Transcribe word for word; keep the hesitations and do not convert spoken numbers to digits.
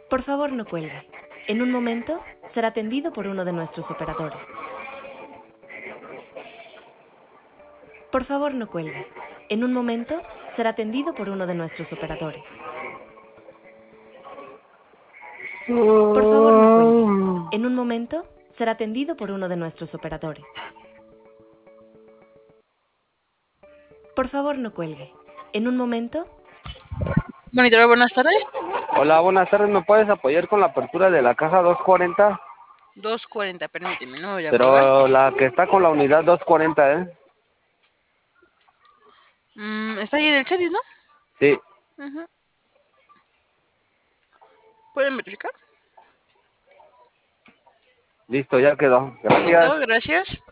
Por favor, no cuelgue. En un momento será atendido por uno de nuestros operadores. Por favor, no cuelgue. En un momento será atendido por uno de nuestros operadores. Por favor, no cuelgue. En un momento será atendido por uno de nuestros operadores. Por favor, no cuelgue. En un momento... Monitor, buenas tardes. Hola, buenas tardes. ¿Me puedes apoyar con la apertura de la caja doscientos cuarenta? doscientos cuarenta, permíteme, no voy a probar. Pero la que está con la unidad doscientos cuarenta, ¿eh? Mm, está ahí en el series, ¿no? Sí. Uh-huh. ¿Pueden verificar? Listo, ya quedó. Gracias. Listo, gracias.